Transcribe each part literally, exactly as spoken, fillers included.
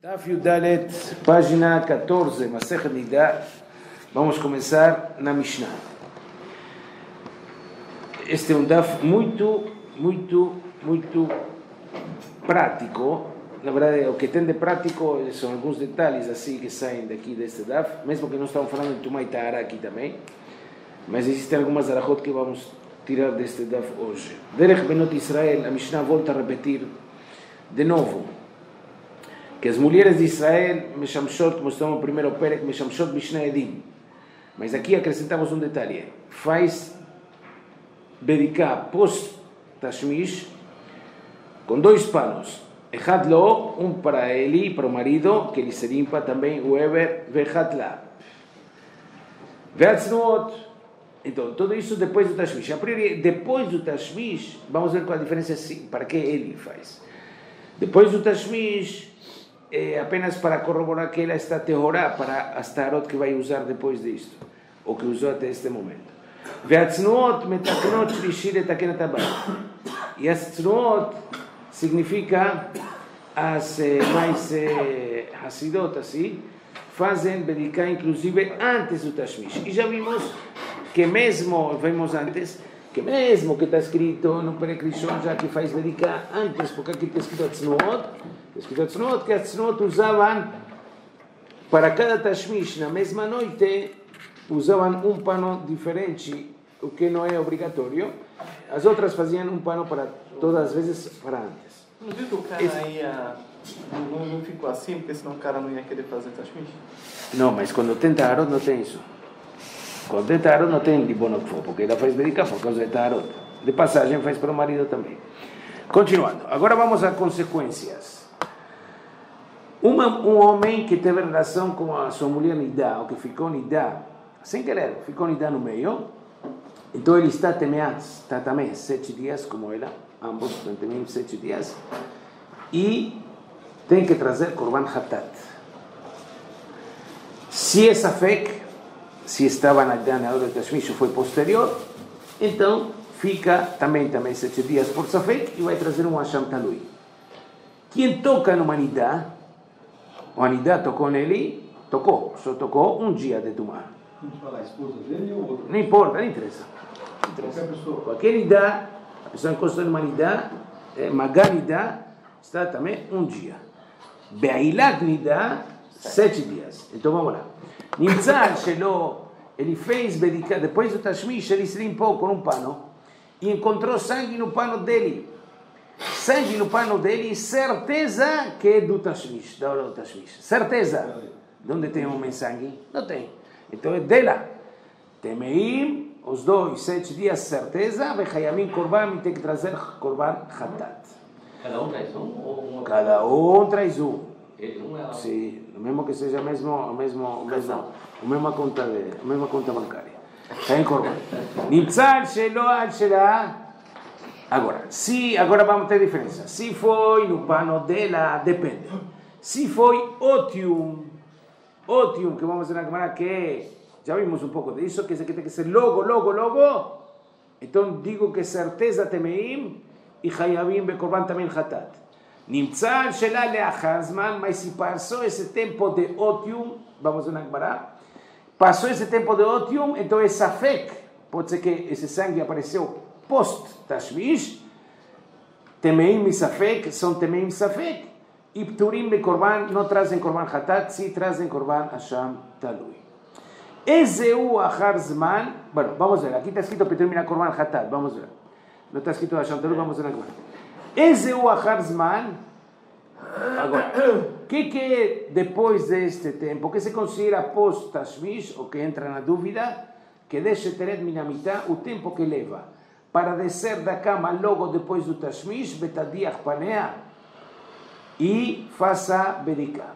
Daf Yudalet, página catorze, Masechet Nida. Vamos começar na Mishnah. Este é um daf muito, muito, muito prático. Na verdade, o que tem de prático são alguns detalhes assim que saem daqui deste daf, mesmo que não estamos falando de Tumá e Tahara aqui também. Mas existem algumas arahot que vamos tirar deste daf hoje. Derech Benot Israel, a Mishnah volta a repetir de novo que as mulheres de Israel, Meshamshot, como estamos no primeiro Perek, Meshamshot Mishnah Edim. Mas aqui acrescentamos um detalhe. Faz Bediká post-Tashmish com dois panos. Echad lo, um para ele, para o marido, que ele se limpa também, o Eber, vechad la. Ve'atznuot. Então, tudo isso depois do Tashmish. A priori, depois do Tashmish, vamos ver qual a diferença, para que ele faz. Depois do Tashmish, é apenas para corroborar que ela está tehorá para as tarot que vai usar depois disto, ou que usou até este momento. Ve'atznuot metaknot shlishit letaken habayit. E as tznuot significa as mais hasidot, assim, fazem bediká inclusive antes do Tashmish. E já vimos que mesmo, vimos antes, que mesmo que está escrito no Perek Rishon, já que faz bediká antes, porque aqui está escrito tznuot, está escrito tznuot, que as tznuot usavam para cada Tashmish, na mesma noite, usavam um pano diferente, o que não é obrigatório. As outras faziam um pano para todas as vezes para antes. Não viu que o cara Esse... ia... Não, não ficou assim, porque senão o cara não ia querer fazer Tashmish? Não, mas quando tem Tarot não tem isso. Quando tem Tarot não tem Libonokfo, porque ela faz bediká por causa de Tarot. De passagem faz para o marido também. Continuando, agora vamos a consequências. Uma, um homem que teve relação com a sua mulher Nidá, ou que ficou Nidá, sem querer, ficou Nidá no meio, então ele está temeado, está também sete dias como ela, ambos estão temeados sete dias, e tem que trazer Korban Hatat. Se essa fek, se estava na Nidá na hora do Tashmish foi posterior, então fica também, também sete dias por Safek e vai trazer um Hasham Talui. Quem toca no Nidá, o Anidá tocou nele, tocou, só tocou um dia de Tumá. Não fala a esposa dele ou outro? Não importa, não interessa. Não interessa. Qualquer pessoa. Qualquer Nidá, a pessoa encostou no Nidá, Maganidá, está também um dia. Be'ilat Nidá, sete dias. Então vamos lá. Nimtzal Shelo, ele fez bediká, depois do Tashmish, ele se limpou com um pano e encontrou sangue no pano dele. Sangue no pano dele, certeza que é do Tashmish, da hora do Tashmish. Certeza. De onde tem homem sangue? Não tem. Então é dela. Temeim, os dois, sete dias, certeza. Vechayamim korban, tem que trazer korban hatat. Cada um traz um? Ou um... Cada um traz um. Ele, um é lá. Sim, mesmo que seja mesmo, mesmo, mesmo, a mesma conta de, a mesma conta bancária. Tem korban. Nimtzal shelo al shela. Agora, se, agora vamos ter diferença. Se foi no pano dela, depende. Se foi ótium, ótium, que vamos ver na Gemara, que já vimos um pouco disso, quer dizer que tem que ser logo, logo, logo. Então digo que certeza temeim e hayavim bekorban também hatat. Nimtzal shela leachar zman, mas se passou esse tempo de ótium, vamos ver na Gemara, passou esse tempo de ótium, então é safek, pode ser que esse sangue apareceu post-Tashmish, Temeim e Safek são Temeim e Safek, e Pturim de Korban não trazem Korban Hatat, se trazem Korban Hasham Talui. Ezeu Achar Zman, bueno, vamos ver, aqui está escrito Pturim de Korban Hatat, vamos ver. Não está escrito Hasham Talui, vamos ver agora. Ezeu Achar Zman, agora, o que, que é depois deste tempo? O que se considera post-Tashmish, ou que entra na dúvida, que deixe Teret Minamita o tempo que leva para descer da cama logo depois do Tashmish, betadiach panea, e faça bediká.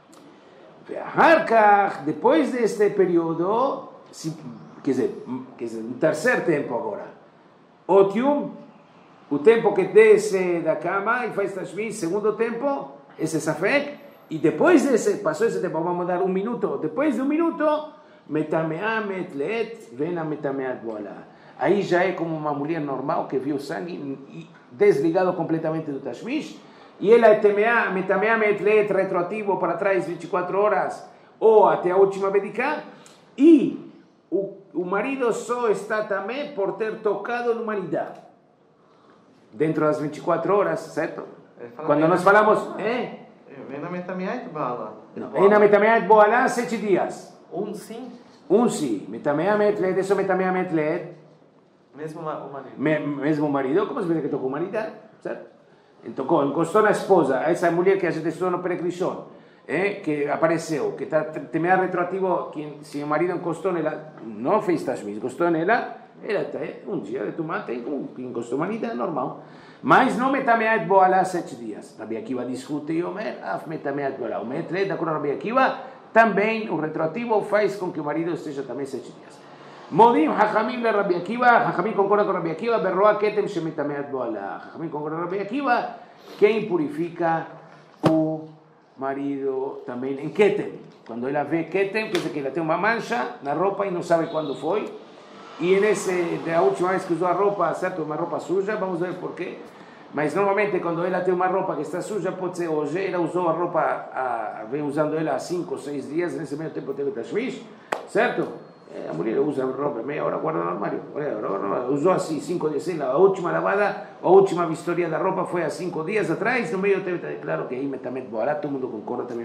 Depois deste período, se, quer dizer, quer dizer, no terceiro tempo agora, ótium, o tempo que desce da cama e faz Tashmish, segundo tempo, esse safek, e depois desse, passou esse tempo, vamos dar um minuto, depois de um minuto, metamea metlet, vena metameat boala. Aí já é como uma mulher normal que viu sangue e desligado completamente do Tashmish, e ela é temea, metamea metlet retroativo para trás vinte e quatro horas, ou até a última Bediká, e o, o marido só está também por ter tocado no marido. Dentro das vinte e quatro horas, certo? Quando nós falamos... É? Vem na metamiait bala. Não, na metamiait boalá, sete dias. Um sim? Um sim. Metamiait metlet, isso metamiait metlet. Mesmo o marido. Me, mesmo o marido, como se vê que tocou o marido, certo? Tocou, encostou na esposa, essa mulher que a gente estudou no Peregrishon, é, que apareceu, que está temear retroativo, que se o marido encostou nela, não fez tashmish, encostou nela, ela tem um dia de tomar, tem um que encostou o marido, é normal. Mas não metameat boalá sete dias. Rabi Akiva discute e Omer, af metameat boalá. O metre, de acordo com Rabi Akiva, também o retroativo faz com que o marido esteja também sete dias. Modim Hachamim le Rabi Akiva, Hachamim concorda com Rabi Akiva, berroa ketem shemetameat boalá. Hachamim concorda com Rabi Akiva, quem purifica o marido também em ketem. Quando ela vê ketem, pensa que ela tem uma mancha na roupa e não sabe quando foi. E nesse, da última vez que usou a roupa, certo, uma roupa suja, vamos ver porquê. Mas normalmente quando ela tem uma roupa que está suja, pode ser hoje, ela usou a roupa, a, vem usando ela há cinco, seis dias, nesse meio tempo teve tashmish, certo? A mulher usa a roupa, meia hora guarda no armário. Usou assim cinco dias, a última lavada, a última vistoria da roupa foi há cinco dias atrás, no meio tempo, claro que aí também boará, todo mundo concorda também.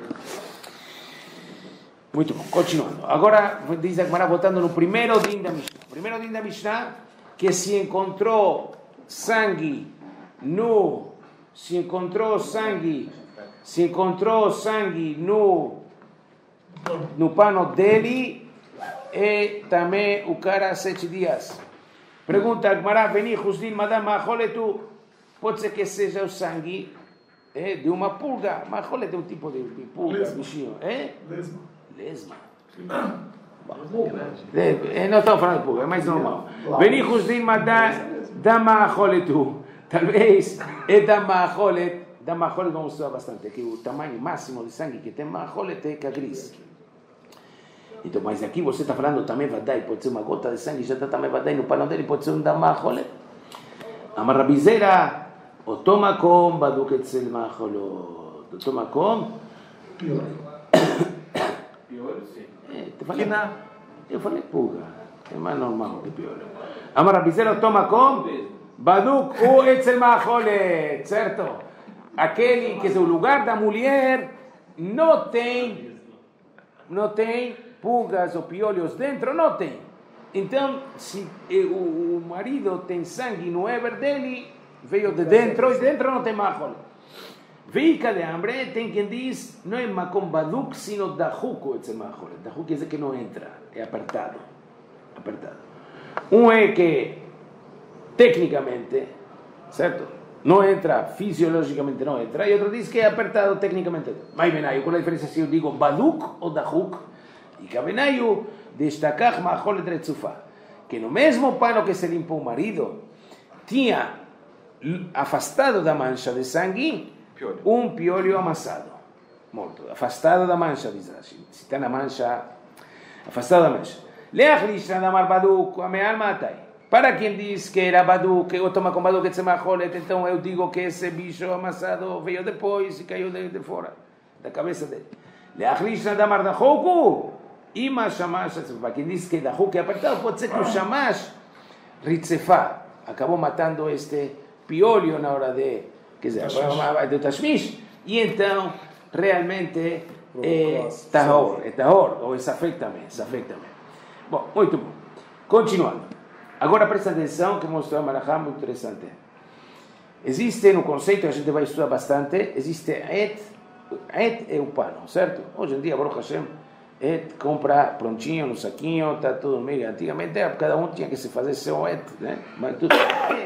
Muito bom, continuando. Agora diz a Gemara voltando no primeiro din da Mishnah. Primeiro din da Mishnah, que se encontrou sangue no, se encontrou sangue, se encontrou sangue no, no pano dele, e também o cara sete dias. Pergunta a Gemara, veni Husdin Madame Maholetu, pode ser que seja o sangue é, de uma pulga. Maholet é um tipo de, de pulga, bichinho. É? Lesma. Lesma. É, não estamos falando de pulga, é mais normal. Veni Husdin Madame Maholetu. Talvez é da Maholet. Da Maholet vamos usar bastante, que o tamanho máximo de sangue que tem Maholet é cagris. Então, mas aqui você está falando também vadai, pode ser uma gota de sangue, já está também vadai no pano dele, pode ser um da Maholet. Amar Rabizera, o toma com baduk etzel Maholot. O toma com Piolho, sim. É, te falei, eu falei pulga, é mais normal que piolho. Amar Rabizera, toma com baduk ou etzel Maholet, certo? Aquele que é o lugar da mulher não tem, não tem pulgas ou piolhos dentro, não tem. Então, se o, o marido tem sangue no éver dele, veio de dentro e dentro não tem Maholet. Veica de hambre, tem quem diz, não é makom baduk, sino dahuko etzel Maholet. Dahuko quer dizer que não entra, é apertado. Apertado. Um é que, tecnicamente, certo? Não entra, fisiologicamente não entra, e outro diz que é apertado tecnicamente. Mas Benayu, qual é a diferença se eu digo baduk ou dahuk? E que Benayu destacar Maholet retzufá, que no mesmo pano que se limpou o marido, tinha afastado da mancha de sangue piolho. Um piolho amassado, morto, afastado da mancha, diz Rashi. Se está na mancha, afastado da mancha. Leach lishna damar baduk, ameal matai. Para quem diz que era baduk, eu tomo com baduk etzel Maholet, então eu digo que esse bicho amassado veio depois e caiu de, de fora, da cabeça dele. Leach lishna damar dahuku, ima shamash, para quem diz que dahuk é apertado, pode ser que o shamash ritzefá acabou matando este piolho na hora de, quer dizer, do tashmish, e então realmente é tahor, é tahor, ou é safek também, safek também. Bom, muito bom. Continuando. Agora presta atenção que mostrou uma malachá muito interessante. Existe no conceito que a gente vai estudar bastante, existe et, et é o pano, certo? Hoje em dia, Baruch Hashem, et compra prontinho no saquinho, está tudo meio. Antigamente cada um tinha que se fazer seu et, né? Mas tudo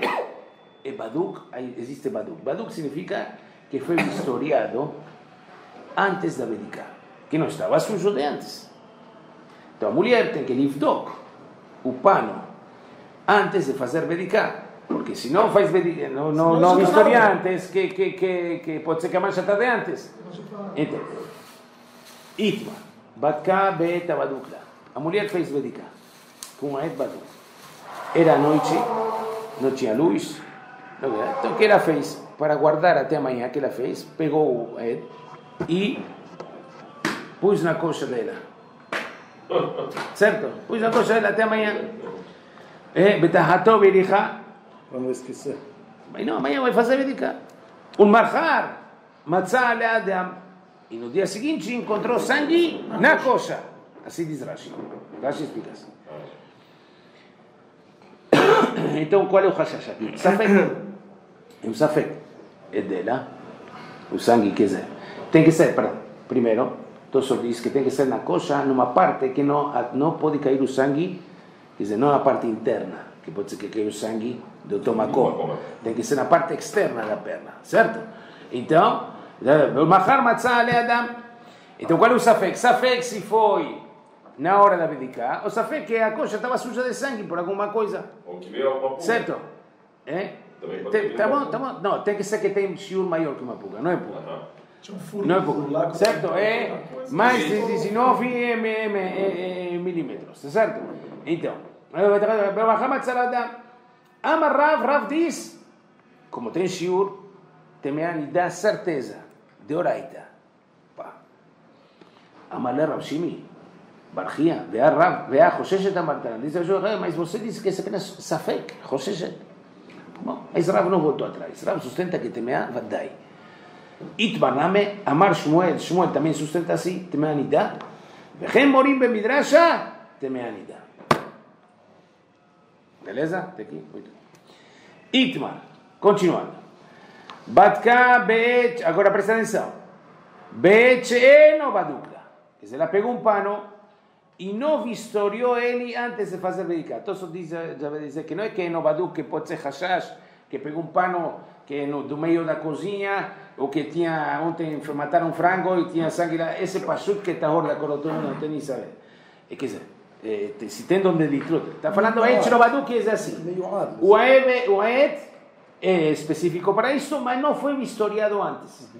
é baduk, existe baduk. Baduk significa que foi vistoriado antes da Bediká, que não estava sujo de antes. Então a mulher tem que livdok o pano antes de fazer Bediká, porque se não faz Bediká, não, não, não vistoria antes, que, que, que, que pode ser que a mancha está de antes. Então, Itma, Batka Beta Badukla. A mulher fez Bediká com a et baduk. Era noite, não tinha luz. Então o que ela fez? para guardar até amanhã que ela fez, pegou o Ed e pus na coxa dela. Certo? Pus na coxa dela até amanhã. Betaható bericha. Vamos esquecer. Mas não, amanhã vai fazer vericar. Um marchar, matzah le Adam. E no dia seguinte encontrou sangue na coxa. Assim diz Rashi. Rashi explica assim. Então, qual é o hashash aqui? Safek. É um safek. É dela. O sangue, quer dizer, tem que ser, perdão, primeiro, Tosso diz que tem que ser na coxa, numa parte que não, não pode cair o sangue, quer dizer, não na parte interna, que pode ser que caia o sangue do tomacó. Tem que ser na parte externa da perna, certo? Então, o machar matzah le Adam. Então, qual é o safek? Safek se foi na hora da bedicar, o safek que a coxa estava suja de sangue por alguma coisa. Certo? É? Tem, tá bom, tá bom. Não, tem que ser que tem shiur maior que uma pulga, não é pulga. Não é pulga. Certo? É mais de dezenove milímetros, certo? Então, Amar Rav, Rav diz, como tem shiur, temean e dá certeza, de oraita. Amar le Rav Shimi, Barchia, vea Rav, vea Josheshet Amartan. Diz, mas você disse que esse apenas safek, Josheshet. Bom, mas Rav não voltou atrás. Rav sustenta que temea vadai. Itbaname, Amar Shmuel, Shmuel também sustenta assim, temea nidá. Vechem morim be midrasha, temea nidá. Beleza? Até aqui? Muito. Itmar, continuando. Batka be'et, agora presta atenção. Be'et she'eno badukla. Que se ela pegou um pano e não vistoriou ele antes de fazer verificar. Tosso diz, já vai dizer que não é que no baduk, que pode ser hashash, que pegou um pano que no, do meio da cozinha, ou que tinha, ontem mataram um frango e tinha sangue lá. Esse pachut que está da corotona não tem nem saber. É, quer dizer, é, se tem onde distrute. Está falando et no baduk, é assim. O aed, o aed é específico para isso, mas não foi vistoriado antes.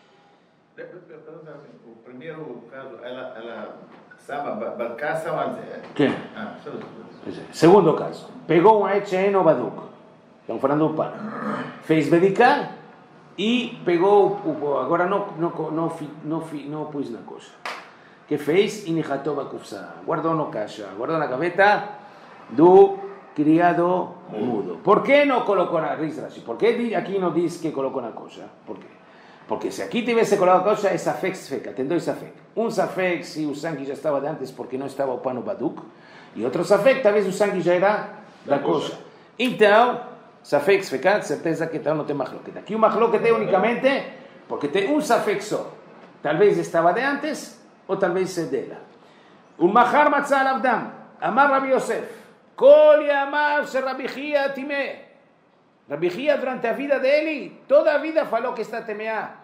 O primeiro caso, ela, ela sabe, badcar sabe antes. Quem? Ah, segundo caso, pegou um aed no baduk. Estamos falando do pano. Fez medicar e pegou o, agora não não não não não pus na coxa. Que fez inihatou bakufsa, guardou no caixa, guardou na gaveta do criado mudo. Por que não colocou na risrashi? Por que aqui não diz que colocou na coxa? Por quê? Porque se aqui tivesse colocado a coxa, é safek feca, tem dois safek. Um safek se o sangue já estava de antes porque não estava o pano baduk, e outro safek talvez o sangue já era da coxa. Então, safek feca, certeza que então não tem machloket. Aqui o machloket é unicamente porque tem um safek só. Talvez estava de antes, ou talvez é dela. O machar matzah alavdam, amar Rabi Yosef, kol yamav se Rabi Chia timeh. Rabi Chia, durante a vida dele, toda a vida falou que está temeá.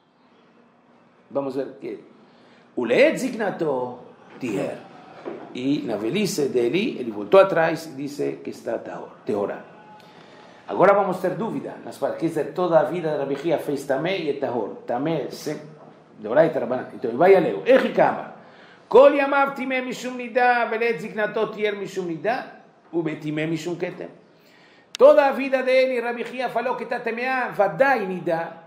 Vamos ver que o leed zignato tiher. E na velhice dele, ele voltou atrás e disse que está teorá. Agora vamos ter dúvida. Quer dizer, toda a vida de Rabi Chia fez tamé e tahor. Tamé, de oraita rabanan. Então, vai a leu. Echi kama. Kol yamav timeh mishum nida, veleed zignato tiher mishum nida, ubetimeh mishum ketem. Toda a vida dele, Rabi Chia falou que está temeá, vadai nida,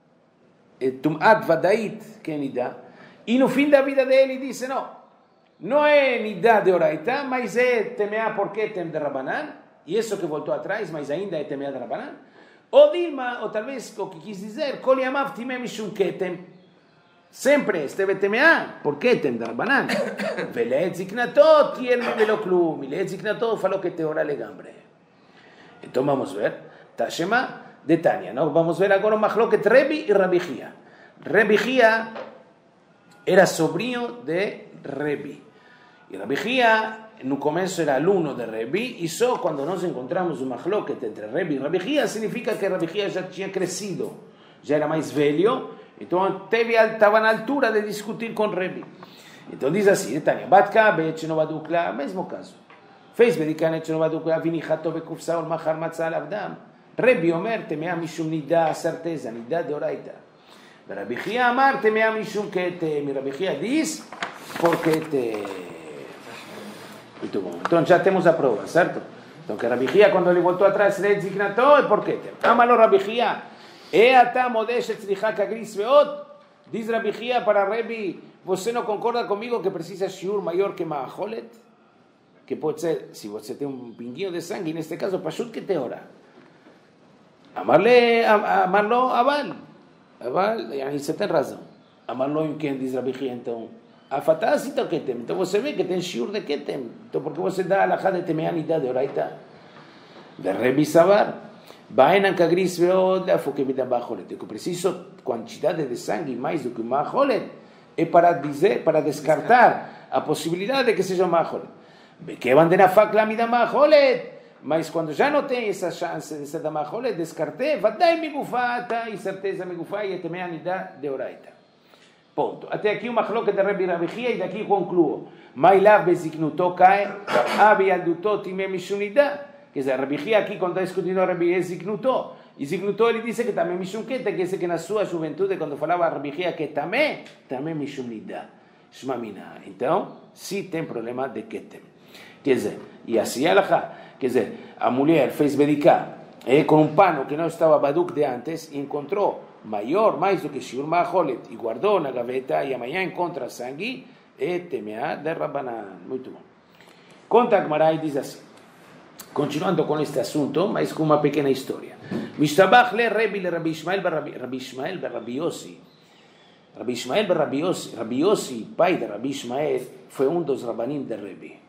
tum'at vadait que é nida, e no fim da vida dele disse, não, não é nida de oraita, mas é temeá porque tem de rabanan, e isso que voltou atrás, mas ainda é temeá de rabanan, ou Dilma, ou talvez o que quis dizer, kol yamav timeh mishum ketem, sempre esteve temeá, porque tem de rabanan, veleed ziknato, tier velo klum, veleed ziknato falou que teorá legambre. Então vamos ver, Tashema de Tânia, não? Vamos ver agora o machloket Rebi e Rabi Chia. Rabi Chia era sobrinho de Rebi. E Rabi Chia, no começo, era aluno de Rebi, e só quando nós encontramos o machloket entre Rebi e Rabi Chia, significa que Rabi Chia já tinha crescido, já era mais velho, então teve, estava na altura de discutir com Rebi. Então diz assim, de Tânia, Batka, Bet, Novadukla, mesmo caso. Fez בדיקה נצ'נו בדוקה, וניחתו בקופסה ולמחר מצא עליו דם. רבי אומר, תמאה משום נידה סרטזה, נידה דאורייתא. ורבי חייא אמר, תמאה משום כתם. רבי חייא diz, por כתם. Muito bom. Então já temos a prova, certo? Então que Rabi Chia, quando ele voltou atrás, ele designatou, é por quê? Amalo Rabi Chia, E ata modesh etzlicha kagris veot. Diz Rabbi Chia para Rebbe, você não concorda comigo que precisa shiur maior que maacholet? Que pode ser, se você tem um pinguinho de sangue, neste caso, pashut que te ora. Amarle, amarlo aval. Aval, yani, você tem razão. Amarlo em quem diz Rabbi Chia, então, afatazita o ketem. Então você vê que tem shiur de ketem. Então por que você dá a alahá de temeanidade de oraita? De Rebbe Savar. Baenan kagris veod lafo que vida maacholet. Que preciso quantidade de sangue mais do que maacholet é para dizer, para descartar a possibilidade de que seja maacholet. Que bandera facla mida maacholet. Mas quando já não tem essa chance de ser da maacholet, descartei, vadai migufata, e certeza migufá e temeanidade de oraita. Ponto. Até aqui uma machloket de Rebbe Rabbi Chia, e daqui concluo. Mailav beziknuto cae, abi alduto time mishunidá. Quer dizer, Rabbi Chia aqui, quando está discutindo Rabbi é ziknuto. E ziknuto ele disse que também mishunqueta, quer dizer que na sua juventude, quando falava Rabbi Chia que também, também mishunidá. Shmamina. Então, se tem problema de ketem. Quer dizer, e assim ela, quer dizer, a mulher fez bedicar eh, com um pano que não estava baduk de antes, e encontrou maior, mais do que shiur maacholet, e guardou na gaveta, e amanhã encontra sangue, e temea de Rabbanan. Muito bom. Conta a Gemara e diz assim, continuando com este assunto, mas com uma pequena história. Mishtabach le Rebbe le Rabbi Ishmael bar Rabbi Ishmael bar Rabbi Yossi. Rabbi Ishmael bar Rabbi Yossi, Rabbi Yossi, pai de Rabbi Ishmael, foi um dos rabanim de Rebbe.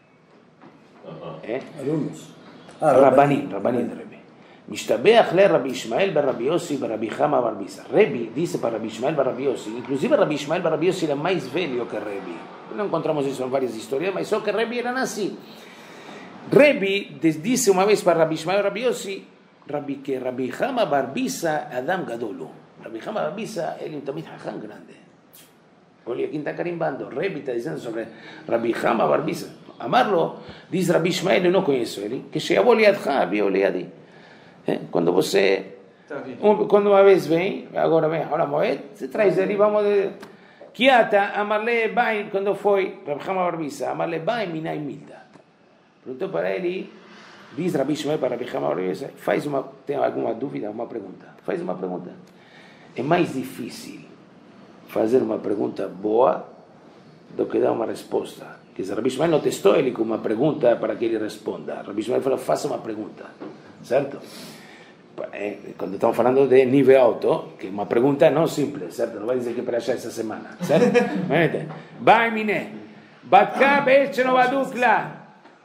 Alunos. Rabanim, rabanim de Rebbe. Mishtabeach le Rabbi Ishmael bar Rabbi Yossi bar Rabbi Chama bar Bisa. Rebbe disse para Rabbi Ishmael bar Rabbi Yossi, inclusive Rabbi Ishmael bar Rabbi Yossi era mais velho que Rebbe. Não encontramos isso em várias histórias, mas só que Rebbe era assim. Rebbe disse uma vez para Rabbi Ishmael bar Rabbi Yossi, Rabbi, que Rabbi Chama bar Bisa Adam Gadolu. Rabbi Chama bar Bisa, ele é um Talmid Chacham grande. Olha quem está carimbando. Rebbe está dizendo sobre Rabbi Chama bar Bisa. Amarlo, diz Rabbi Ishmael, eu não conheço ele, que Sheavol Yadcha, Bio Liadi. Quando você, um, quando uma vez vem, agora vem, olha, Moed, você traz ele, vamos... Kiata, Amarle Bain, quando foi, Rabbi Chama bar Bisa, Amarle Bain, Minai Milda. Perguntou para ele, diz Rabbi Ishmael para Rabbi Chama bar Bisa, faz uma, tem alguma dúvida, uma pergunta? Faz uma pergunta. É mais difícil fazer uma pergunta boa do que dar uma resposta. Que Rabbi Ishmael não testou ele com uma pergunta para que ele responda. Rabbi Ishmael falou, faça uma pergunta, certo? Quando estamos falando de nível alto, que uma pergunta não simples, certo? Não vai dizer que para achar essa semana, certo? Vai, mine. Batka be'etchenovadukla.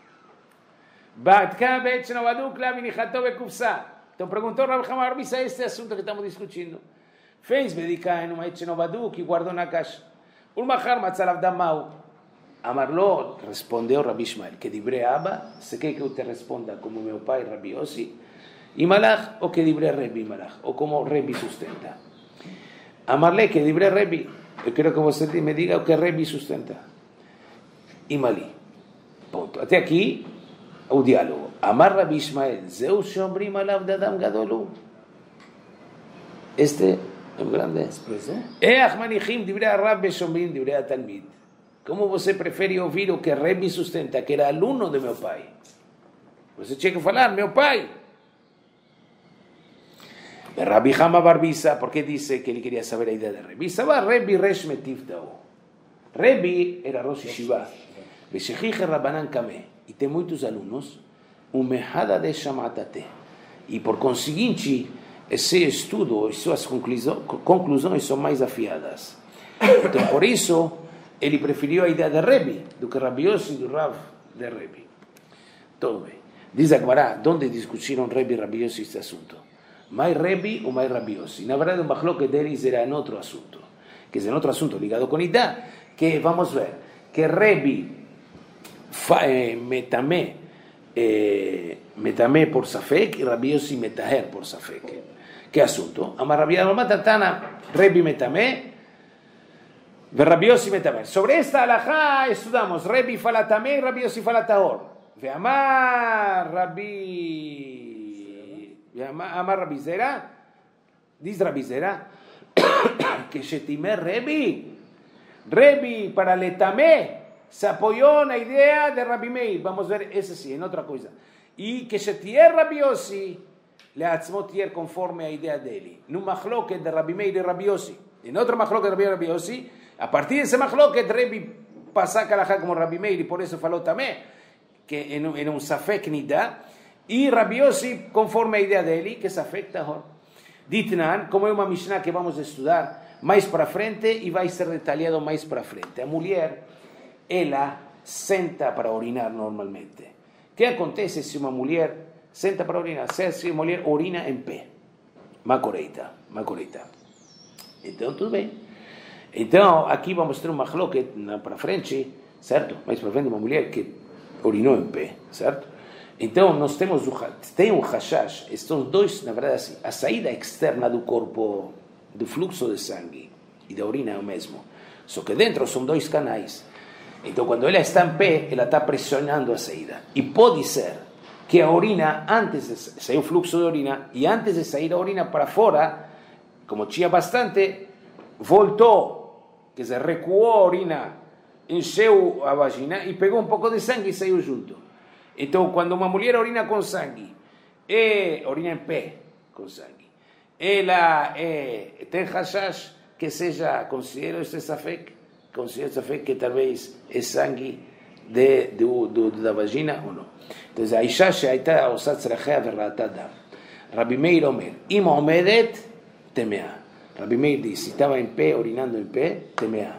Batka be'etchenovadukla vinichato be'kufsa. Então perguntou Rabbi Chama bar Bisa este assunto que estamos discutindo. Fez medicar em uma etchenovaduk e guardou na caixa. Ulmachar matzalav damau. Amarlo, respondeu Rabbi Ishmael, que dibre Abba, se quer que eu te responda como meu pai, Rabbi Yossi, e Malach, ou que dibre Rebbe Malach, ou como Rebbe sustenta. Amarle, que dibre Rebbe, eu quero que você me diga o que Rebbe sustenta. E Mali. Ponto. Até aqui, o diálogo. Amar Rabbi Ishmael, Zeu Shomrim Alav de Adam Gadolu. Este é um grande expressão. Each manichim dibre Rabbe Shomrim dibre Talmid. Como você prefere ouvir o que Rebbe sustenta, que era aluno de meu pai? Você tinha que falar, meu pai. Rabbi Chama bar Bisa, porque disse que ele queria saber a ideia de Rebbe. Sabá Rebbe Resh Metivtao. Rebbe era Rosh Yeshiva. Beshechich Rabbanan Kame. E tem muitos alunos. Umehada de Shamatate. E por conseguinte, esse estudo e suas conclusões são mais afiadas. Então, por isso, ele preferiu a ideia de Rebbe do que Rabbi Yossi do Rav de Rebbe. Tudo bem. Diz a Gemara, onde discutiram Rebbe e Rabbi Yossi este assunto? Mais Rebbe ou mais Rabbi Yossi? Na verdade, o machloket deles era em outro assunto. Que é em outro assunto ligado com Idá, que vamos ver, que Rebbe eh, metamé, eh, metamé por Safek e Rabbi Yossi metaher por Safek. Que assunto? Amar Rabbi Yossi Matatana, Rebbe metamé, Rabbi Yossi metamer. Sobre esta alajá estudamos Rebbe fala tamé y Rabbi Yossi fala tahor. Veamar Rabbi Amar Rabbi Zera, dice Rabbi Zera que Shetimer Rebbe Rebbe para letamé se apoyó en la idea de Rabbi Meir. Vamos a ver eso sí, en otra cosa. Y que Shetier Rabbi Yossi לעצמו תיאר conforme a idea dele. No מחלוקת de Rabbi Meir y Rabbi Yossi. En otro מחלוקת de Rabbi Meir y Rabbi Yossi, a partir de ese מחלוקת, Rabbi pasa a halajá como Rabbi Meir y por eso faló también, que en, en un safek nida, y Rabbi Yossi conforme a idea dele, que safek tahor. Ditnan, como é uma Mishnah que vamos estudar mais para frente e vai ser detalhado mais para frente. A mulher, ela senta para orinar normalmente. O que acontece se uma mulher senta para orinar? Se a mulher orina em pé. Macoreita, macoreita. Então, tudo bem. Então, aqui vamos ter uma machloket para frente, certo? Mais para frente, uma mulher que orinou em pé, certo? Então, nós temos o, tem o hashash, estão dois, na verdade, assim, a saída externa do corpo, do fluxo de sangue e da urina é o mesmo. Só que dentro são dois canais. Então, quando ela está em pé, ela está pressionando a saída. E pode ser que a urina, antes de sair o fluxo de urina, e antes de sair a urina para fora, como tinha bastante, voltou, quer dizer, recuou a urina, encheu a vagina e pegou um pouco de sangue e saiu junto. Então, quando uma mulher orina com sangue, e orina em pé com sangue, ela é, tem hashash que seja, considero este safek, considero safek que talvez é sangue de, de, de, de, da vagina ou não. Então, a Isha שהייתה עושה צרכיה וראתה דם. רבי מאיר אומר, אם עומדת, טמאה. רבי מאיר diz, se estava em pé, orinando em pé, טמאה.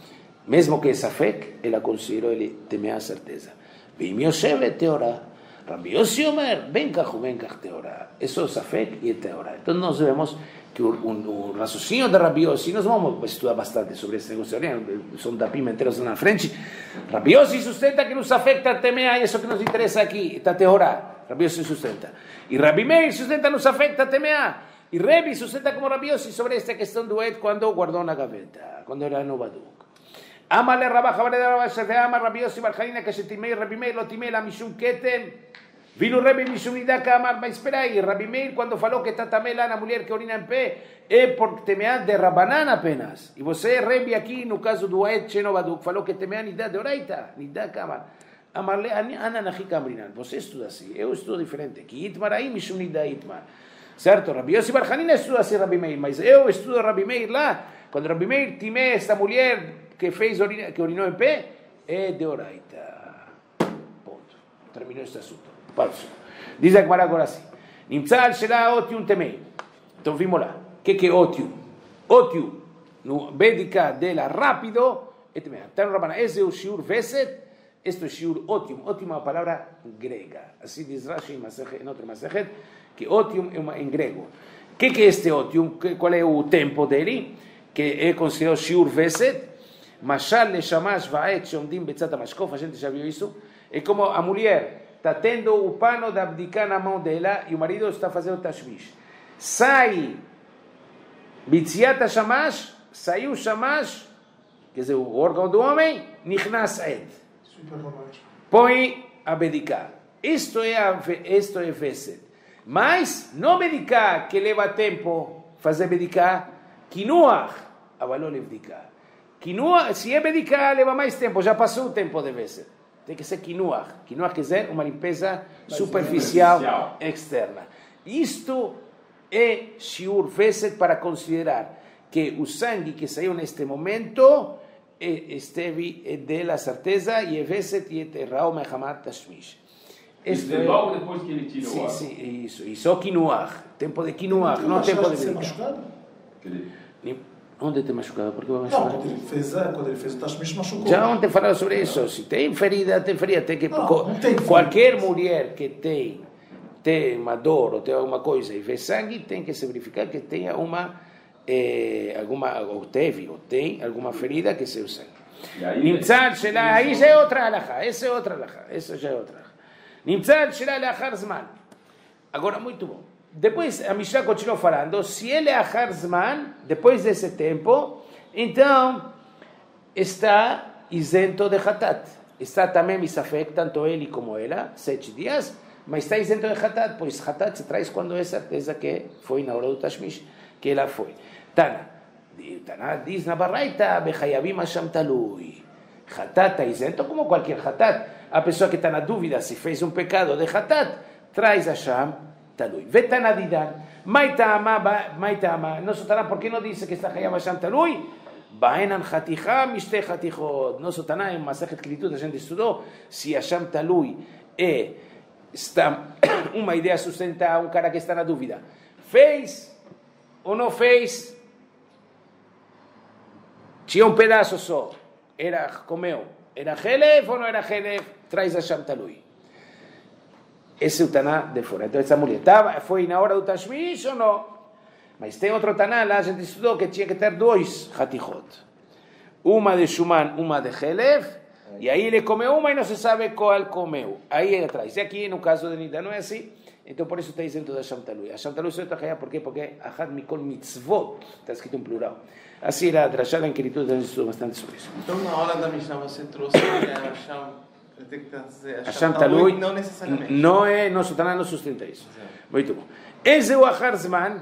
Mesmo que é safek, ela considerou ele טמאה certeza. ואם יושבת, טהורה. רבי יוסי אומר, בין כך ובין כך טהורה. Eso es safek y es טהורה. Entonces, nós vemos que o, o, o raciocínio de Rabbi Yossi, nós vamos estudar bastante sobre esse negócio, são da pimenteros na frente. Rabbi Yossi sustenta que nos afecta a temea, isso que nos interessa aqui, está teorá. Rabbi Yossi sustenta. E Rabbi Meir sustenta nos afecta a temea. E Rebbe sustenta como Rabbi Yossi sobre esta questão do et quando guardou na gaveta, quando era no baduk. Amale Rabba Javare de Rabba Shete, ama Rabbi Yossi Barjanina, que se timei, Rabbi Meir lo timei la mishum ketem. Vino Rebbe Mishunidá Kamar, mas espera aí, Rabbi Meir quando falou que está também lá na mulher que orina em pé, é por temear de Rabanan apenas. E você, Rebbe, aqui no caso do Aed Shenovaduk, falou que temear Nidá de Oraita, Nidá Kamar. Amarle, Ana Nahi Kamrinan, você estuda assim, eu estudo diferente. Que Itmar aí, Mishunidá Itmar. Certo? Rabbi Yossi Barjanina estuda assim Rabbi Meir, mas eu estudo Rabbi Meir lá, quando Rabbi Meir timé esta mulher que fez orina, que orinou em pé, é de Oraita. Ponto. Terminou este assunto. Falso. Diz a Gemara agora assim. Nimtzal shela otium temei. Então vimos lá. O que, que é otium? Otium, no Bédica dela rápido, é temei. Então, Rabana, esse é o shiur veset, este é o shiur otium. Otium é uma palavra grega. Assim diz Rashi em outro masechet, que otium é uma, em grego. O que, que é este otium? Qual é o tempo dele? Que é considerado shiur veset. Mashal le shamash vaet shomdim betzat hamashkof. A gente já viu isso? É como a mulher está tendo o pano da abdicá na mão dela e o marido está fazendo tashmish. Sai bitziat shamash, saiu shamash, quer dizer, o órgão do homem, nichnas ed. Põe a abdicá. Isto é a, isto é veset. Mas não abdicá que leva tempo fazer abdicá, kinuach, avalou abdicá. Kinuach, se é abdicá leva mais tempo, já passou o tempo de veset. Tem que ser quinoa. Quinoa quer dizer uma limpeza superficial, superficial externa. Isto é shiur veset para considerar que o sangue que saiu neste momento esteve dela certeza e é veset e é rao mechamat tashmish. Isso é logo depois que ele tirou sim, a... Sim, isso. E só quinoa. Tempo de quinoa, não tempo de brincar. Onde tem machucado? Porque vai machucar? Não, quando ele fez, quando ele fez o tashmish, machucou. Já ontem falaram sobre isso. Se tem ferida, tem ferida. Tem que, não, não tem qualquer ferida. Mulher que tem, tem uma dor ou tem alguma coisa e vê sangue, tem que se verificar que tenha uma, eh, alguma, ou teve, ou tem alguma ferida que seja o sangue. Nimtzal shela, aí já é outra halakha. Essa é outra halakha. Essa já é outra halakha. Nimtzal shela leachar zman. Agora, muito bom. Depois a Mishnah continua falando, se ele é achar zman, depois desse tempo, então está isento de hatat. Está também misafek, tanto ele como ela, sete dias, mas está isento de hatat, pois hatat se traz quando é certeza que foi na hora do tashmish, que ela foi. Tana, Tana diz na baraita, bechayavim hasham talui. Hatat está isento como qualquer hatat. A pessoa que está na dúvida se fez um pecado de hatat, traz hasham talui. Vetanadidan, maitama, maitama. No sotará, ¿por qué no dice que está Hayav Hasham talui? Baenan Hatijá, Mishte Hatijot. No sotará en Masajet Klitut, a gente estudou se Hasham talui é está uma ideia sustenta um cara que está na dúvida. Fez ou não fez? Tinha um pedaço só. Era, comeu. Era Helef ou não era Helef? Traz Hasham talui. Esse é o Taná de fora. Então essa mulher tava, foi na hora do Tashmish ou não? Mas tem outro Taná lá, a gente estudou que tinha que ter dois Hatijot. Uma de Shuman, uma de Helef. E aí ele comeu uma e não se sabe qual comeu. Aí ele traz. E aqui no caso de Nida não é assim. Então por isso está dizendo da Hasham talui. Hasham talui só está Hayá, por quê? Porque Ahad Mikol Mitzvot. Está escrito em plural. Assim era a Drashá em Klitut, a gente estudou bastante sobre isso. Então na hora da Mishnah você trouxe a Hasham, tem que trazer Hasham talui, não necessariamente. Não é, nosso Taná não sustenta isso. Muito bom. Esse é o Achar Zman.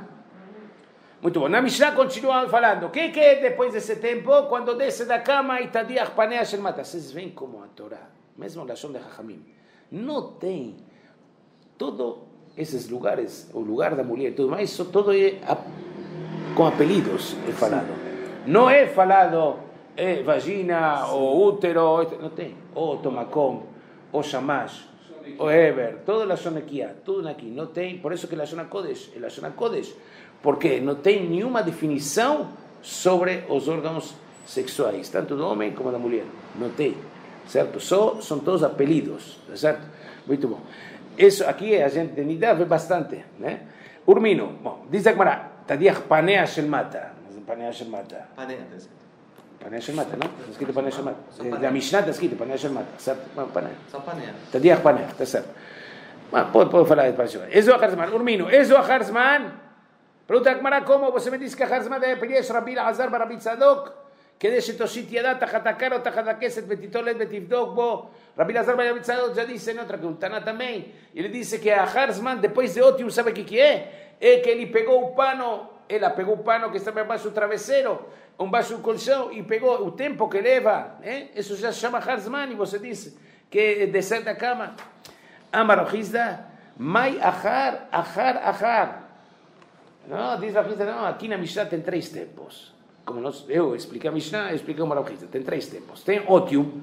Muito bom. Na Mishnah continua falando. O que que é depois desse tempo? Quando desce da cama e tadiach panea shel mata. Vocês veem como a Torá, mesmo a Lashon de Chachamim, não tem todos esses lugares, o lugar da mulher e tudo mais, isso todo é com apelidos é falado. Não é falado é, vagina ou útero, não tem. Ou tomacom, ou shamash, ou ever, todo Lashon aqui, tudo aqui. Não tem, por isso que Lashon HaKodesh é Lashon HaKodesh. Porque não tem nenhuma definição sobre os órgãos sexuais, tanto do homem como da mulher. Não tem, certo? Só são todos apelidos, certo? Muito bom. Isso aqui a gente de Nidá vê bastante, né? Urmino, bom, diz a Gemara, tadiach panea shel mata. Panea shel mata. Panea, está escrito. Panea shel mata, não? Está escrito panea shel mata. Da Mishnah está escrito panea shel mata, certo? Bom, panea. Só panea. Tadiach panea, está certo. Bom, pode, pode falar de panea shel mata. Eso achar zman. Urmino, eso achar zman. Pregunta a Gemara, ¿cómo? Você me dice que achar zman debe pedir Rabbi Elazar bar Rabbi Tzadok, כדי שתושיט ידה תחת הקר או תחת הכסת ותתולד ותבדוק בו. Rabbi Elazar bar Rabbi Tzadok já disse em outra que o Taná também. Ele disse que achar zman, depois de ótimo, sabe o que que é? É que ele pegou o pano, ela pegou o pano que estava embaixo do travesseiro, embaixo do colchão, e pegou o tempo que leva. Eh? Isso já se chama achar zman, e você disse que descer da cama. Amar o Hizda, mai achar, achar, achar. Não, diz a Mishnah, não, aqui na Mishnah tem três tempos. Como nós, eu expliquei a Mishnah, eu expliquei o Marauchista. Tem três tempos. Tem ótium,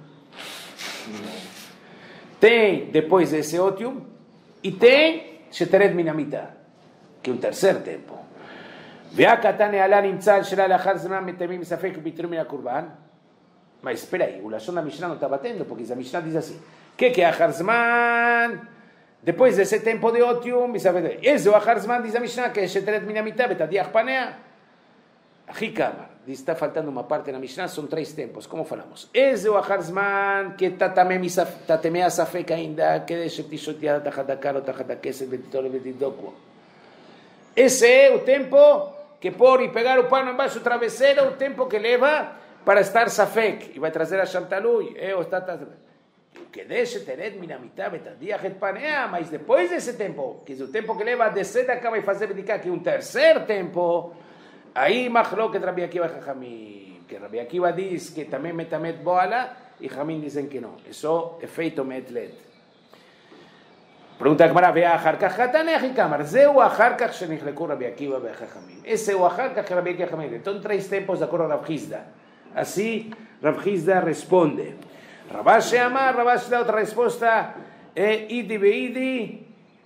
tem depois desse ótium, e tem Sheteret Minamita, que é um terceiro tempo. Ve'akatan e'ala nimtzal shela lachar zman metemim safek bitrum min hakurban. Mas espera aí, o Lashon da Mishnah não está batendo, porque a Mishnah diz assim, que que é achar zman? Depois desse tempo de ótium, esse o achar zman, diz a Mishnah, que é Sheteret Minamita, betadiach panea. Hikama, diz, está faltando uma parte na Mishnah, são três tempos, como falamos. Esse o achar zman, que tatemea safek ainda, que deixa tishotiada tachadakar ou tachadakeset betitole betidokwo. Esse é o tempo que por e pegar o pano embaixo do travesseiro, o tempo que leva para estar safek, e vai trazer a Hasham talui, é o está que deixe teret minamita betadiach et panea, mas depois desse tempo, que é o tempo que leva a descer da cama e fazer bedicar, que é um terceiro tempo, aí machloket Rabbi Akiva e Chachamim, que Rabbi Akiva diz que também metamet boala, e Chachamim dizem que não, é só efeito metlet. Pergunta a Gemara, vea אחר כך חתנך יקמר, זהו אחר כך שנחלקו רבי עקיבא וחכמים. esse o אחר כך רבי עקיבא וחכמים. Então três tempos de acordo a Rav Hizda. Assim Rav Hizda responde. Rabashi amar, Rabashi dá outra resposta, é idi beidi,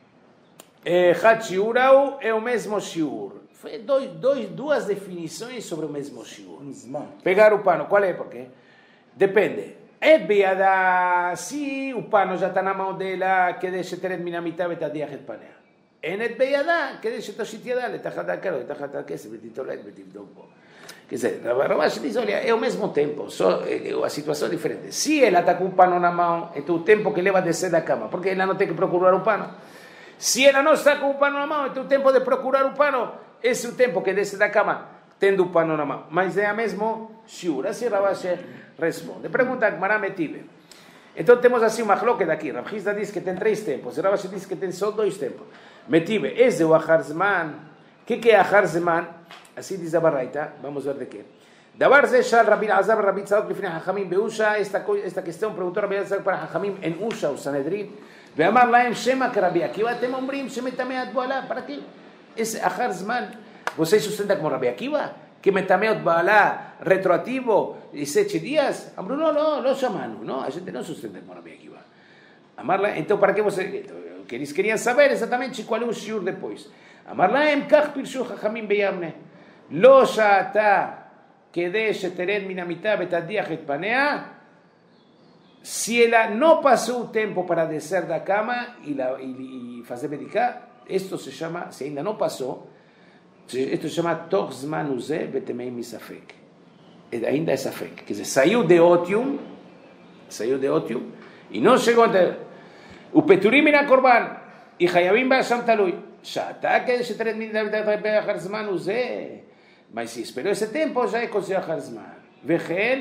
chat shiurau, é o mesmo shiur. Foi dois, dois, duas definições sobre o mesmo shiur. Pegar o pano, qual é? Porque depende. Et biada, se o pano já está na mão dela, que deixe teret minamita betadiach et panea. En et biada, que deixe toshit yada, letachat akaro, letachat akese, betitolet, betivdok bo. Quer dizer, Rabashi diz, olha, é o mesmo tempo, só a situação é diferente. Se ela está com o pano na mão, então o tempo que leva a descer da cama, porque ela não tem que procurar o pano. Se ela não está com o pano na mão, então o tempo de procurar o pano, esse é o tempo que desce da cama, tendo o pano na mão. Mas é a mesmo shiur. Assim Rabashi responde. Pergunta a Gemara Metive. Então temos assim uma machloket aqui. Rav Hizda diz que tem três tempos. Rabashi diz que tem só dois tempos. Metive, esse é o achar zman. O que, que é achar zman? Assim diz a Baraita. Vamos ver de quê. Davar ze shal Rabbi Elazar Rabbi Tzadok lifnei Chachamim beusha. Esta, esta questão perguntou Rabbi Elazar para Chachamim em Usha, o Sanedrin. ואמר להם שמה כרבי עקיבא, אתם אומרים שמטמא את בעלה, para quê? Esse אחר זמן, você sustenta como Rabi Akiva, que מטמא את בעלה retroativo de sete dias? אמרו לא, לא, לא שמענו, no, a gente não sustenta como Rabi Akiva. אמר להם, então para que você, que eles queriam saber exatamente qual é o shiur depois. אמר להם, כך פירשו חכמים ביבנה, לא שעתה כדי שתרד מן המיטה ותדיח את פניה, si ela não passou o tempo para descer da cama e, la, e, e fazer medicar, isto se chama, se ainda não passou, isto se chama toch zman uze betemei misafek. Ainda é safek. Quer dizer, saiu de ótium, saiu de ótium, e não chegou até o peturim מן הקורבן, e חייבים באשם תלוי. שעתה כדי שתרד מן המיטה אחר זמן uze, mas se esperou esse tempo, já é considerado אחר זמן. וכן,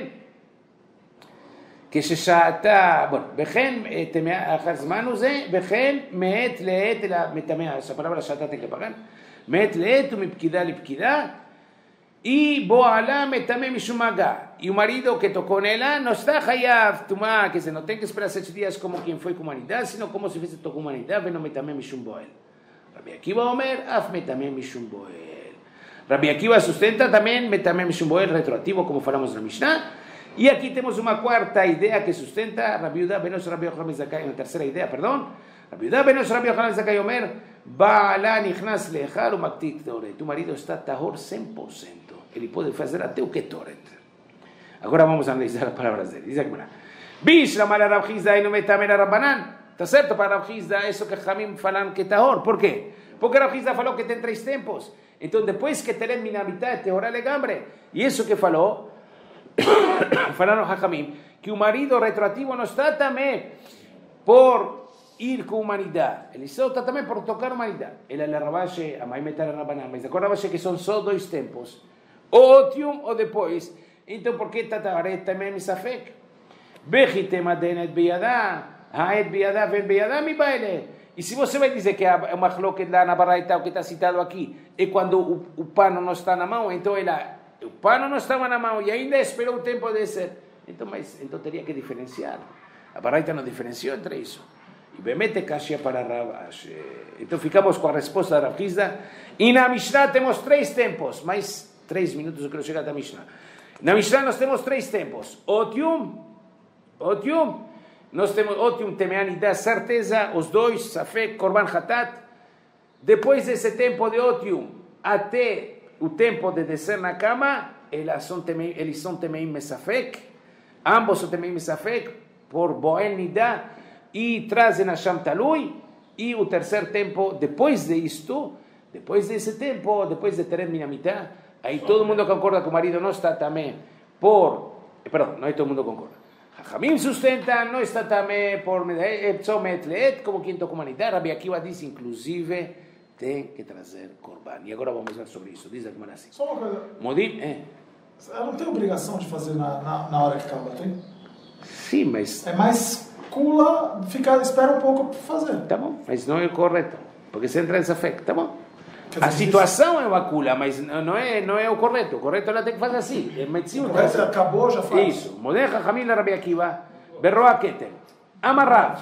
כששעתה, בוא, וכן, אחר זמן הוא זה, וכן מעת לעת, אלא מטמא, הפרבלה שעתה תקפרן, מעת לעת ומפקידה לפקידה, y boala metame משום מגע. Y un marido que tocó en ella no está hayav, tuma, que se no tenga que esperar seis días como quien fue con humanidad, sino como si fuese tocó humanidad, pero no metame משום boel. Rabbi Akiva Omer, af metame משום boel. Rabbi Akiva sustenta también metame משום boel retroactivo, como falamos en la Mishnah. Y aquí tenemos una cuarta idea que sustenta Rabbi Yehuda ben Rabbi Yochanan ben Zakkai, una tercera idea, perdón. Rabbi Yehuda ben Rabbi Yochanan ben Zakkai Omer, Ba'ala nichnas le'echal u'maktik toret. Tu marido está tahor cem por ciento. Ele pode fazer até o que toret. Agora vamos a analisar as palavras dele. Diz a Gemara. Bish la mala Rav Chizda e no metamer a Rabbanan. Está certo para Rav Chizda isso que Jamim falam que tahor. ¿Por quê? Porque Rav Chizda falou que tem três tempos. Então depois que teren minabitá, te ora legambre. E isso que falou, falaram Hachamim, que o marido retroativo não está também por ir com humanidade, ele só está também por tocar humanidade. Ele é Ravashi, a mãe meter a Rabanan, mas agora Ravashi que são só dois tempos, ótium ou depois. Então por que está também misafek? Bechitem adenet biyadá, haet biyadá, ven biyadá mi baile. E se você vai dizer que é uma chloquet lá na baraita, o que está citado aqui, é quando o, o pano não está na mão, então ela o pano não estava na mão e ainda esperou o tempo de ser. Então, mas, então teria que diferenciar. A Baraita não diferenciou entre isso. E Bemete Kashia para Ravash. Então ficamos com a resposta da Rav Chizda. E na Mishnah temos três tempos. Mais três minutos eu quero chegar da Mishnah. Na Mishnah nós temos três tempos. Otium. Otium. Nós temos Otium, Temeanidá, certeza. Os dois, Safek, Korban Hatat. Depois desse tempo de Otium, até o tempo de descer na cama, eles são temeim, eles são temeim mesafek, ambos são temeim mesafek, por boel nidá, e trazem a sham talui, e o terceiro tempo, depois de isto, depois desse tempo, depois de ter minamita, aí todo mundo concorda que o marido não está também por, perdão, não é todo mundo concorda. Hachamim sustenta, não está também por Epsomet Leet, como quem toca humanidade. Rabbi Akiva diz, inclusive, tem que trazer korban. E agora vamos ver sobre isso. Diz a Gemara assim. Só uma coisa. Modim, é. Ela não tem obrigação de fazer na, na, na hora que acaba, tem? Sim, mas... É mais cula, ficar, espera um pouco para fazer. Tá bom, mas não é correto. Porque você entra nessa fé, tá bom? Quer A dizer, situação é uma cula, mas não é, não é o correto. O correto ela tem que fazer assim. É medicina. O correto acabou, já faz. Isso. Modem Jajamim la Rabbi Akiva. Berroa Ketem. Amarrav.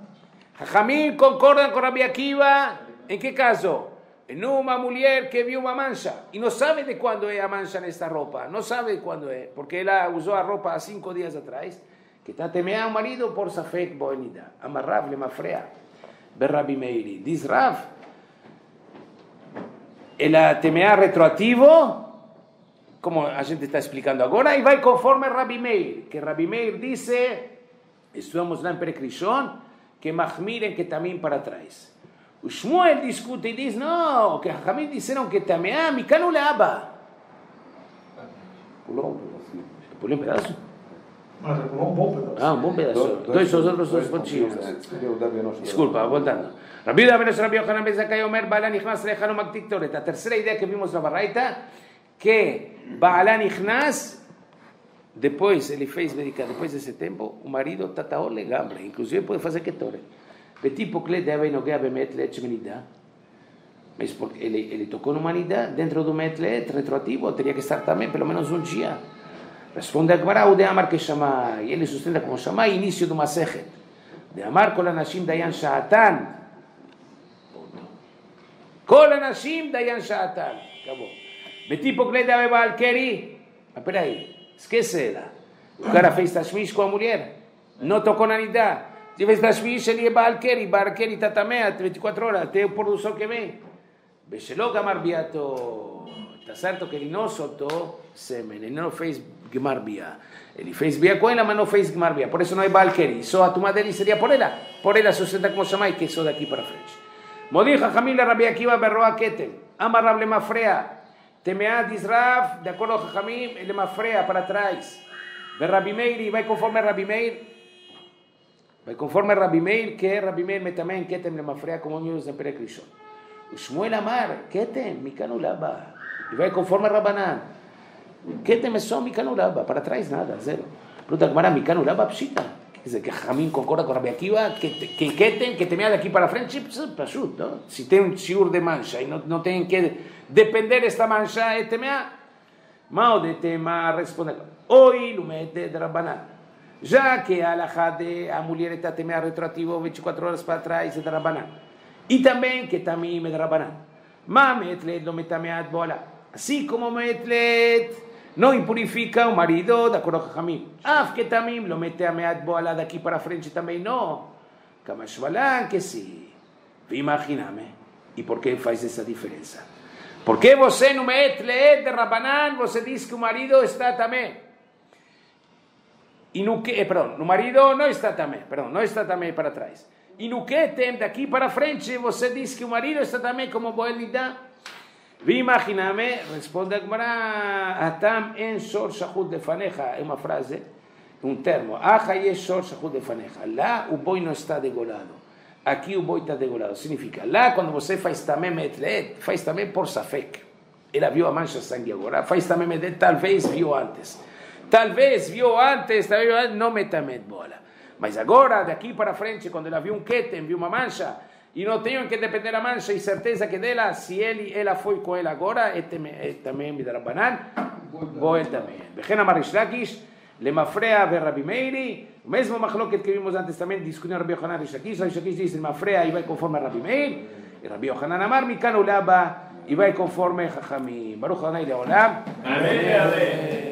Jajamim concordam com Rabbi Akiva. Em que caso? Em uma mulher que viu uma mancha e não sabe de quando é a mancha nesta roupa, não sabe de quando é, porque ela usou a roupa há cinco dias atrás, que está temeando o marido por safek boenida. Amarrav le mafrea. Berrabi Meiri. Diz Rav, ela temea retroativo, como a gente está explicando agora, e vai conforme Rabbi Meir, que Rabbi Meir disse, estudamos lá em Perekrishon, que mahmiren que também para trás. O Shmuel discute e diz, não, que Hamim disseram que tamea, Mikanu leaba. Pulou, pulou um pedaço? Mas pulou um bom pedaço. Ah, um bom pedaço. Dois, dois, dois outros dois pontinhos. Desculpa, voltando. Rabbi Yehuda ben Rabbi Yochanan ben Zakkai Omer, Ba'ala nichnas le'echal u'maktik toret. A terceira ideia que vimos na Baraita, que Ba'ala nichnas, depois ele fez medicar, depois desse tempo, o marido está tahor legambre, inclusive pode fazer que toret. Tipo que ele deve nogar bemet leet shemenidá, mas porque ele ele tocou no humanidade dentro do met leet retroativo, teria que estar também pelo menos um dia. Responde a Gemara, o de Amar que chama, e ele sustenta como chama início do Masechet. de amar con anashim dayan sha'atan. Con anashim dayan sha'atan. Acabou. Betipo que dava Baal Keri. Mas peraí, esquece ela. O cara fez tashmish com a mulher. Não tocou na nidá. Se fez tashmish, ele é Baal Keri. Baal Keri está também há vinte e quatro horas. Até o pôr do sol que vem. Besheló gamar biato. Está certo que ele não soltou semen. Ele não fez gamar bia. Ele fez bia com ela, mas não fez gamar bia. Por isso não é Baal Keri. Só a tuma dele seria por ela. Por ela sustenta como chama e que só daqui para frente. Modin Jajamil Rabbi Akiva berroa ketem. Amar Rab lemafrea. Temeá Disrav, de acordo a Jajamim, ele mafrea para trás. Ve Rabbi Meir, vai conforme Rabbi Meir. Vai conforme Rabbi Meir, que Rabbi Meir metamén ketem le mafrea como miúdos de Perek Rishon. O Shmuel Amar, ketem, mikanu laba. E vai conforme Rabbanan. Ketem é só mikanu laba, para trás nada, zero. Pergunta Gemara, mikanu laba pshita. Quer dizer, que Jajamim concorda com Rabbi Akiva, que ketem, que temea daqui para frente, pashut, não? Se tem um shiur de mancha e não, não tem que depender esta mancha é temea. Mao de tema responde. Oi, lumete de Rabbanan. Já que a alahá de a mulher está temea retroativo vinte e quatro horas para trás é de Rabbanan. E também que tamim é de Rabbanan. Ma metlet lo metameat bola. Assim como metlet não impurifica o marido, de acordo com Jajamim. Af que tamim lo metameat bola daqui para frente também não. Kamashvalan que sim. Imagina-me. E por que faz essa diferença? Porque você no Meetleet de Rabbanan, você diz que o marido está também. E no que, eh, perdão, no marido não está também, perdão, não está também para trás. E no que tem daqui para frente, você diz que o marido está também como Boelida. Imagina-me, responde a Gemara, Atam en shor shachut lefaneja, é uma frase, um termo. Aja yesh shor shachut lefaneja. Lá o boi não está degolado. Aqui o boi está degolado. Significa, lá quando você faz também metlet, faz também por safek. Ela viu a mancha de sangue agora. Faz também metlet, talvez viu antes. Talvez viu antes, talvez não metamet bola. Mas agora, daqui para frente, quando ela viu um ketem, viu uma mancha, e não tenho que depender da mancha e certeza que dela, se ele, ela foi com ela agora, é também me dará banan, boi também. Bechena Marishlakish, Lemafrea ve Rabbi Meiri, o mesmo machloket que vimos antes também, discutindo Rabbi Yohanan e Rishlakish. Rishlakish diz, Lemafrea e vai conforme Rabbi Meir, e Rabbi Yohanan Amar, Mikanu Laba, e vai conforme Jajamim. Baruch Adonai Leolam. Amém.